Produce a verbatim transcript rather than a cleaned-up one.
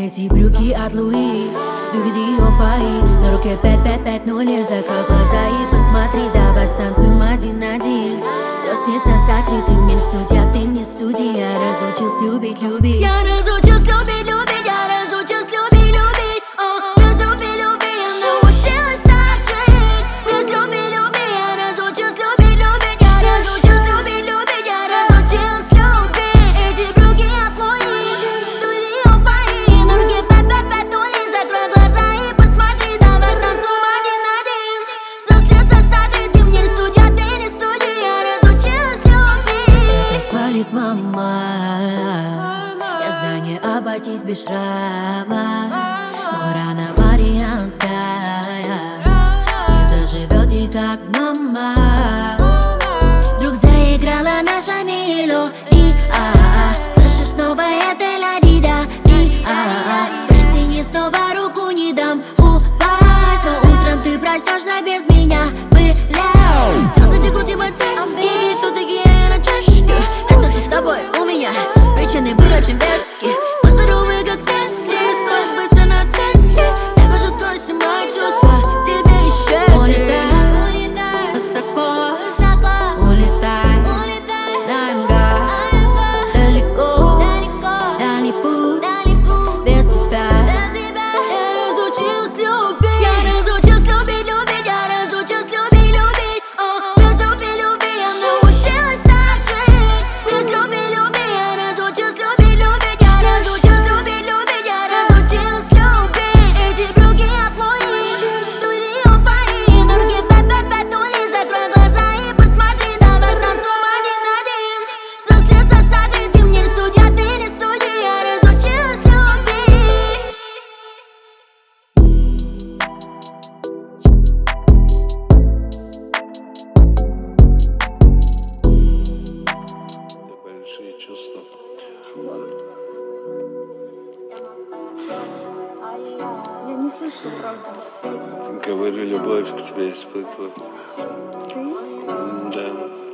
Эти брюки от Луи, дуги опаи, на руке пять пять пять ноль. Закрой глаза и посмотри, давай станцуем один на один. Все снится с открытым, мир судья, ты не судья. Я разучился любить, любить. Я разучился любить, любить. Я разучился любить, любить. Без любви, любви я научилась так жить. Без любви, любви я разучился любить, любить. Я разучился любить, любить. Я разучился любить. Эти брюки от Луи, дуги опаи, на руке пять пять пять ноль. Закрой глаза и посмотри, давай станцуем один на один. Все снится с открытым, мир судья, ты не судья. Я разучилась любить. Палит мама, я знаю, не обойтись без шрама, но рана марианская не заживет никак, мама. Вдруг заиграла наша мелодия, слышишь, снова это ля-ди-да, ди-а-а. Протяни снова руку, не дам упасть, но утром ты проснешься без меня, бля. Слезы текут ипотеки, тут такие на чашке. Это с тобой у меня причины были очень веские. Мы здоровы как Тесли, скорость быстро на Тесле. Я хочу скорости, мои чувства тебе исчезли. Улетай высоко, улетай на МГ, далеко, дальний путь без тебя. Я разучилась любить. Я разучилась любить, любить. Я разучилась любить, любить. Без любви, любви я научилась так жить. Без любви, любви я разучилась любить, любить. Я разучилась любить, любить. Я разучилась любить. Эти брюки от Луи, дуги опаи, на руке пять пять пять ноль. Закрой глаза и посмотри, давай станцуем один на один. Все снится с открытым, мир судья, ты не судья. Я разучилась любить. Большие чувства. Я не слышу, правда. Говорю, любовь к тебе испытываю. Ты? Да.